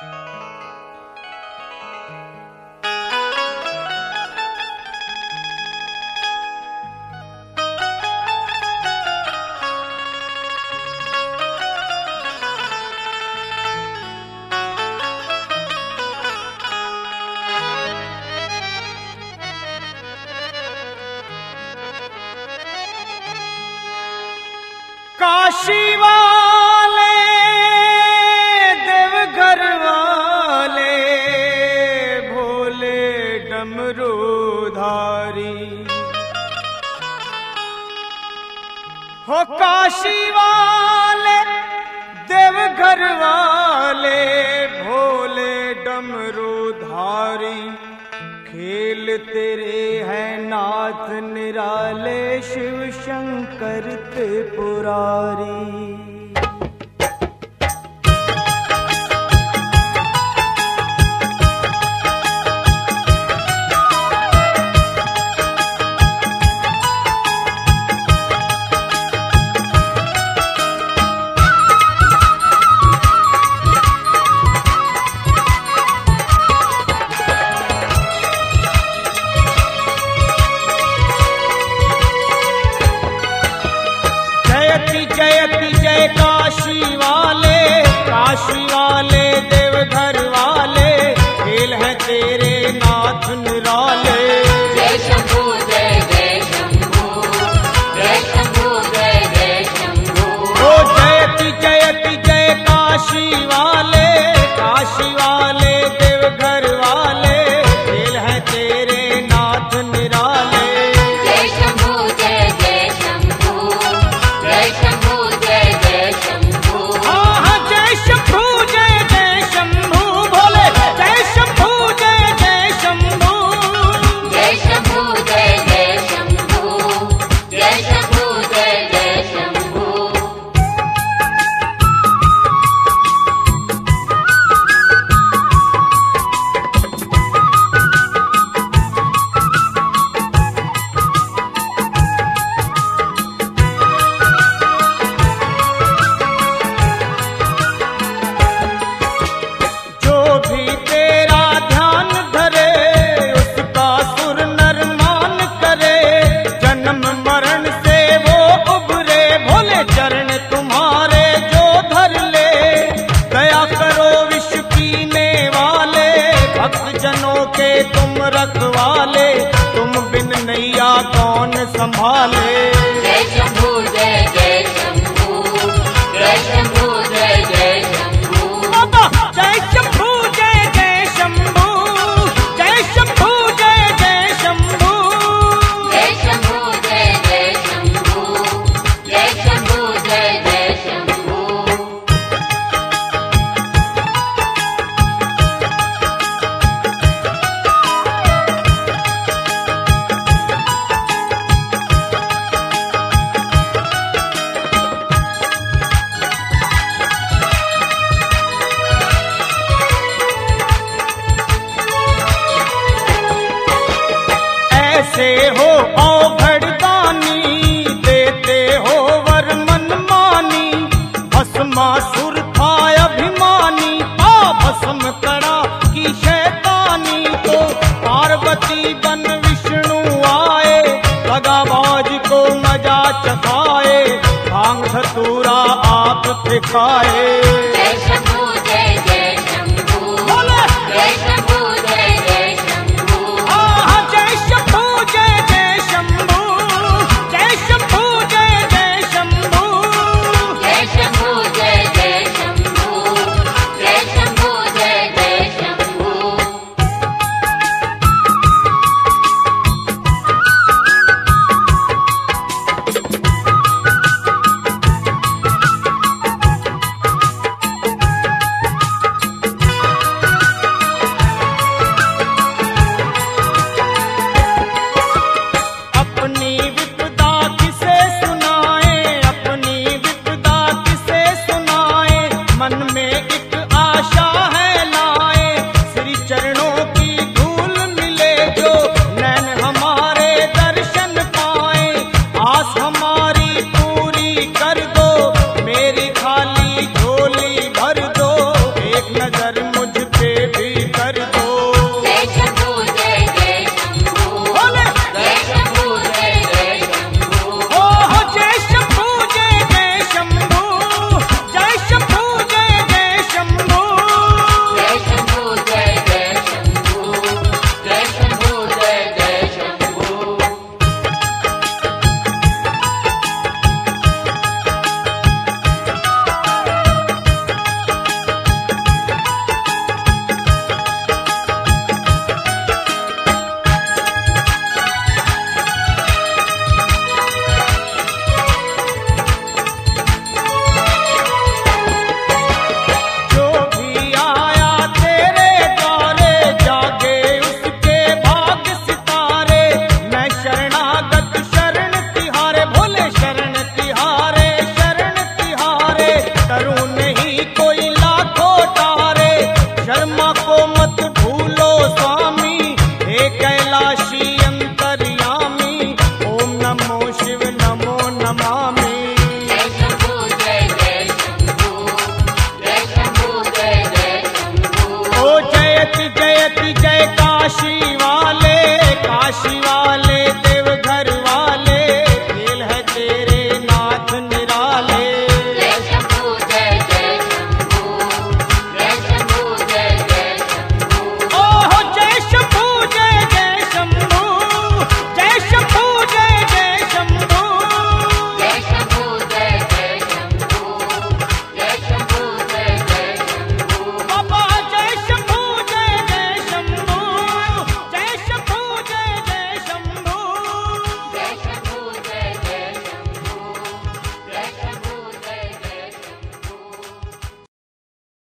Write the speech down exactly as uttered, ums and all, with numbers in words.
काशी वाले देवघर वाले भोले डमरूधारी हो, काशी वाले देवघर वाले भोले डमरूधारी, खेल तेरे है नाथ निराले शिव शंकर त्रिपुरारी। जयति जय काशी वाले, काशी वाले देवघर वाले, खेल है तेरे नाथ निराले। जय शंभू जय जय शंभू, जय शंभू जय जय शंभू। ओ जयति जयति जय काशी वाले, काशी वाले देवघर वाले, खेल है तेरे नाथ निराले। जय शंभू जय जय शंभू, जय शंभू जय जय शंभू। हाँ हाँ जय शंभू जय जय शंभू, भोले जय शंभू जय जय शंभू। जय शंभू जय जय शंभू, जय शंभू जय जय शंभू। जो भी तेरा ध्यान धरे उसका सुर नर मान करे, जन्म मरण से वो उबरे, भोले चरण तुम्हारे जो धर ले। दया करो विष पीने वाले, भक्त जनों के तुम रखवाले, तुम बिन नैया कौन संभाले। जय शंभू जय जय शंभू, जय शंभू जय जय शंभू। बाबा जय शंभू जय जय शंभू, जय शंभू जय जय शंभू। जय शंभू जय जय शंभू, जय शंभू जय जय शंभू। ऐसे हो औघड़दानी, देते हो वर मनमानी, भस्मासुर था अभिमानी, आ भस्म कड़ा की शैतानी को। पार्वती बन विष्णु आए, दगाबाज को मजा चखाए, भांग धतूरा आप दिखाए। जय शंभू